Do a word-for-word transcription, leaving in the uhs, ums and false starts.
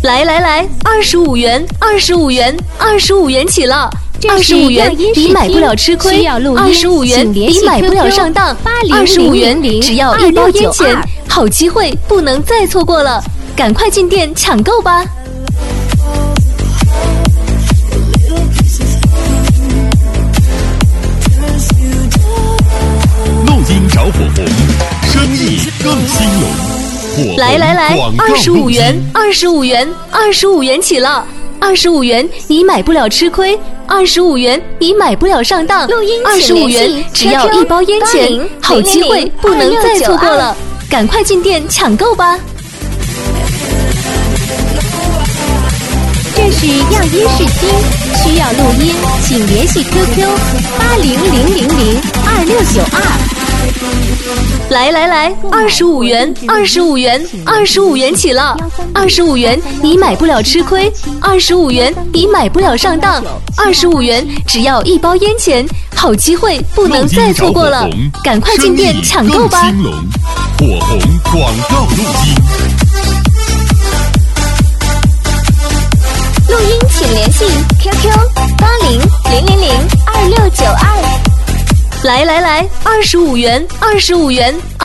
来来来，二十五元，二十五元，二十五元起了。二十五元你买不了吃亏，二十五元你买不了上当，二十五元只要一包烟钱，好机会不能再错过了，赶快进店抢购吧！ 录音找火红，生意更兴隆。 来来来，二十五元，二十五元，二十五元起了。二十五元你买不了吃亏，二十五元你买不了上当，二十五元只要一包烟钱，好机会不能再错过了，赶快进店抢购吧！ 这是样音试听，需要录音请联系 Q Q 八零零零零二六九二。 来来来，二十五元，二十五元，二十五元起了。二十五元你买不了吃亏，二十五元你买不了上当，二十五元只要一包烟钱，好机会不能再错过了，赶快进店抢购吧！ 火红广告录音， 录音请联系 Q Q 八零零零零二六九二。 来来来，二十五元，二十五元。